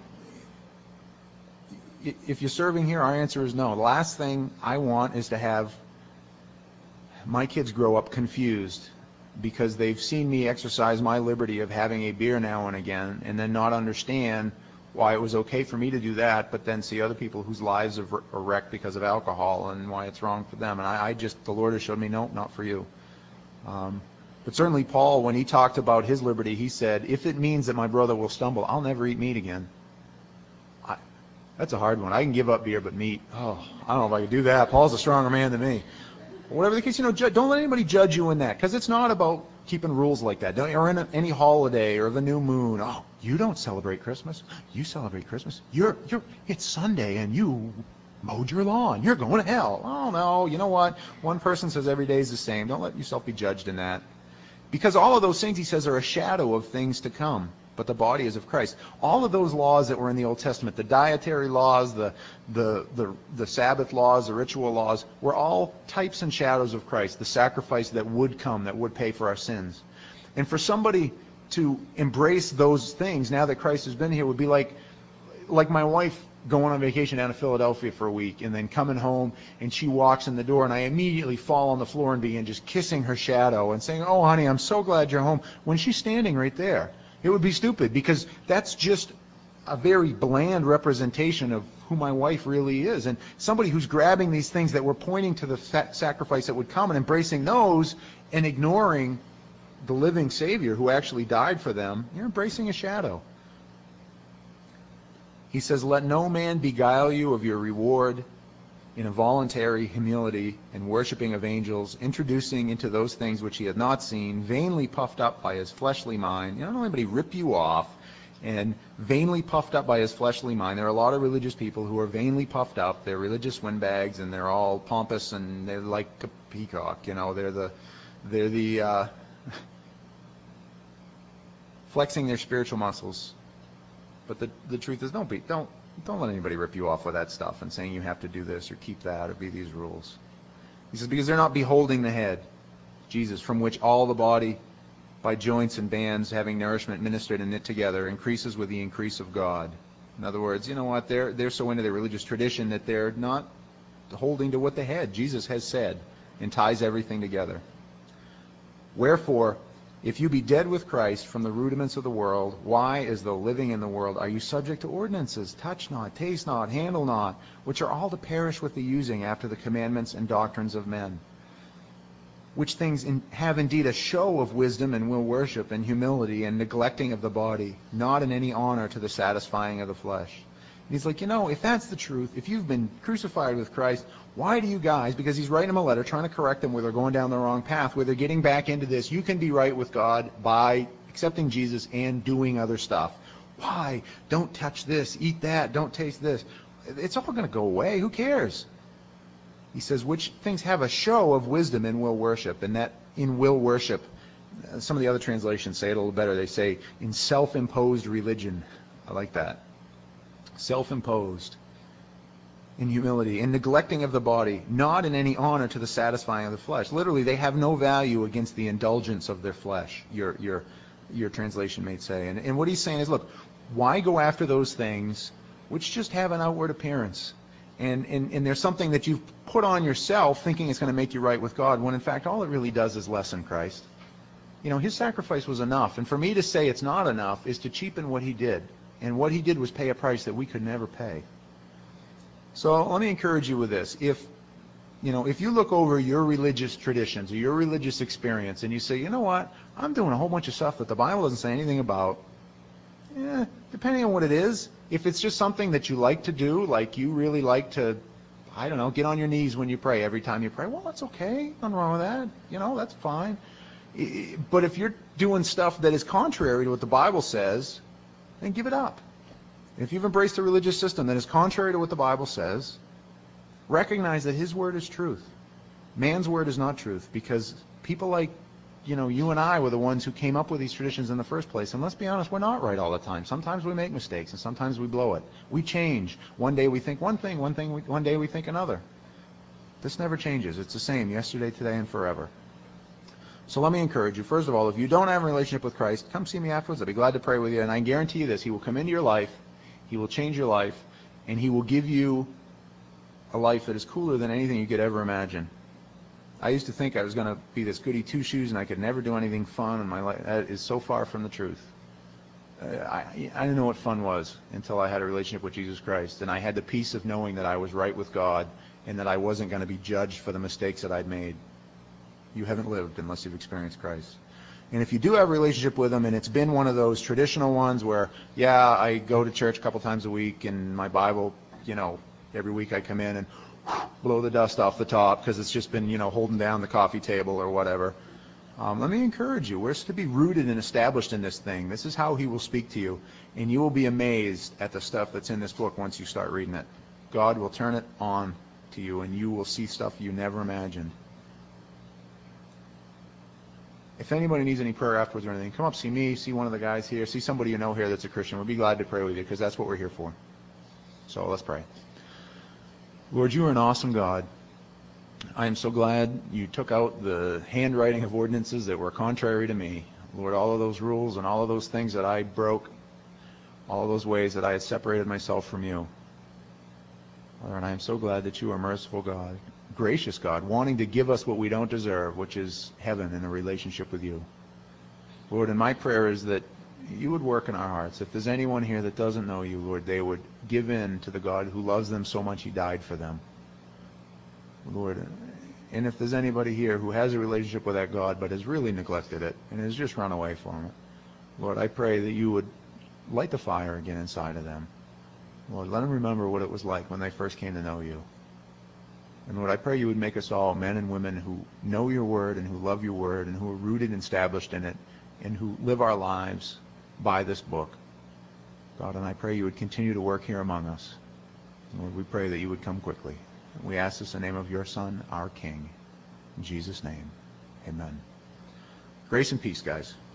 S1: if you're serving here, our answer is no. The last thing I want is to have my kids grow up confused because they've seen me exercise my liberty of having a beer now and again and then not understand why it was okay for me to do that, but then see other people whose lives are wrecked because of alcohol and why it's wrong for them. And I, I just, the Lord has showed me, no, not for you. Um, but certainly Paul, when he talked about his liberty, he said, if it means that my brother will stumble, I'll never eat meat again. I, that's a hard one. I can give up beer, but meat, oh, I don't know if I could do that. Paul's a stronger man than me. Whatever the case, you know, don't let anybody judge you in that, because it's not about keeping rules like that. Don't, or in a, any holiday or the new moon. Oh, you don't celebrate Christmas. You celebrate Christmas. You're, you're. It's Sunday and you mowed your lawn. You're going to hell. Oh no, you know what? One person says every day is the same. Don't let yourself be judged in that, because all of those things, he says, are a shadow of things to come. But the body is of Christ. All of those laws that were in the Old Testament, the dietary laws, the, the, the, the Sabbath laws, the ritual laws, were all types and shadows of Christ, the sacrifice that would come, that would pay for our sins. And for somebody to embrace those things now that Christ has been here would be like, like my wife going on vacation down to Philadelphia for a week and then coming home and she walks in the door and I immediately fall on the floor and begin just kissing her shadow and saying, oh, honey, I'm so glad you're home, when she's standing right there. It would be stupid, because that's just a very bland representation of who my wife really is. And somebody who's grabbing these things that were pointing to the fa- sacrifice that would come and embracing those and ignoring the living Savior who actually died for them, you're embracing a shadow. He says, let no man beguile you of your reward in a voluntary humility and worshiping of angels, introducing into those things which he had not seen, vainly puffed up by his fleshly mind. You know, don't let anybody rip you off and vainly puffed up by his fleshly mind. There are a lot of religious people who are vainly puffed up. They're religious windbags and they're all pompous and they're like a peacock. You know, they're the, they're the, uh, flexing their spiritual muscles. But the, the truth is, don't be, don't, don't let anybody rip you off with that stuff and saying you have to do this or keep that or be these rules. He says, because they're not beholding the head, Jesus, from which all the body, by joints and bands, having nourishment ministered and knit together, increases with the increase of God. In other words, you know what, they're, they're so into their religious tradition that they're not holding to what the head, Jesus, has said, and ties everything together. Wherefore, if you be dead with Christ from the rudiments of the world, why, as though living in the world, are you subject to ordinances? Touch not, taste not, handle not, which are all to perish with the using after the commandments and doctrines of men. Which things in, have indeed a show of wisdom and will worship and humility and neglecting of the body, not in any honor to the satisfying of the flesh. And he's like, you know, if that's the truth, if you've been crucified with Christ, why do you guys, because he's writing them a letter trying to correct them where they're going down the wrong path, where they're getting back into this, you can be right with God by accepting Jesus and doing other stuff. Why? Don't touch this, eat that, don't taste this. It's all going to go away. Who cares? He says, which things have a show of wisdom and will worship, and that in will worship, some of the other translations say it a little better. They say, in self-imposed religion. I like that. Self-imposed, in humility, in neglecting of the body, not in any honor to the satisfying of the flesh. Literally, they have no value against the indulgence of their flesh, your your your translation may say. And, and what he's saying is, look, why go after those things which just have an outward appearance? And, and, and there's something that you've put on yourself thinking it's going to make you right with God, when in fact all it really does is lessen Christ. You know, his sacrifice was enough. And for me to say it's not enough is to cheapen what he did. And what he did was pay a price that we could never pay. So let me encourage you with this. If, you know, if you look over your religious traditions or your religious experience and you say, you know what, I'm doing a whole bunch of stuff that the Bible doesn't say anything about, eh, depending on what it is, if it's just something that you like to do, like you really like to, I don't know, get on your knees when you pray every time you pray, well, that's okay. Nothing wrong with that. You know, that's fine. But if you're doing stuff that is contrary to what the Bible says, then give it up. If you've embraced a religious system that is contrary to what the Bible says, recognize that his word is truth. Man's word is not truth, because people like, you know, you and I were the ones who came up with these traditions in the first place. And let's be honest, we're not right all the time. Sometimes we make mistakes, and sometimes we blow it. We change. One day we think one thing, one thing, we, one day we think another. This never changes. It's the same yesterday, today, and forever. So let me encourage you. First of all, if you don't have a relationship with Christ, come see me afterwards. I'll be glad to pray with you. And I guarantee you this, he will come into your life, he will change your life, and he will give you a life that is cooler than anything you could ever imagine. I used to think I was going to be this goody two-shoes and I could never do anything fun in my life. That is so far from the truth. Uh, I, I didn't know what fun was until I had a relationship with Jesus Christ, and I had the peace of knowing that I was right with God and that I wasn't going to be judged for the mistakes that I'd made. You haven't lived unless you've experienced Christ. And if you do have a relationship with him, and it's been one of those traditional ones where, yeah, I go to church a couple times a week, and my Bible, you know, every week I come in and blow the dust off the top because it's just been, you know, holding down the coffee table or whatever. Um, let me encourage you. We're to be rooted and established in this thing. This is how he will speak to you, and you will be amazed at the stuff that's in this book once you start reading it. God will turn it on to you, and you will see stuff you never imagined. If anybody needs any prayer afterwards or anything, come up, see me, see one of the guys here, see somebody you know here that's a Christian. We'll be glad to pray with you, because that's what we're here for. So let's pray. Lord, you are an awesome God. I am so glad you took out the handwriting of ordinances that were contrary to me. Lord, all of those rules and all of those things that I broke, all of those ways that I had separated myself from you. Lord, I am so glad that you are merciful God, gracious God, wanting to give us what we don't deserve, which is heaven and a relationship with you. Lord, and my prayer is that you would work in our hearts. If there's anyone here that doesn't know you, Lord, they would give in to the God who loves them so much he died for them. Lord, and if there's anybody here who has a relationship with that God but has really neglected it and has just run away from it, Lord, I pray that you would light the fire again inside of them. Lord, let them remember what it was like when they first came to know you. And Lord, I pray you would make us all men and women who know your word and who love your word and who are rooted and established in it and who live our lives by this book. God, and I pray you would continue to work here among us. Lord, we pray that you would come quickly. We ask this in the name of your Son, our King. In Jesus' name, amen. Grace and peace, guys.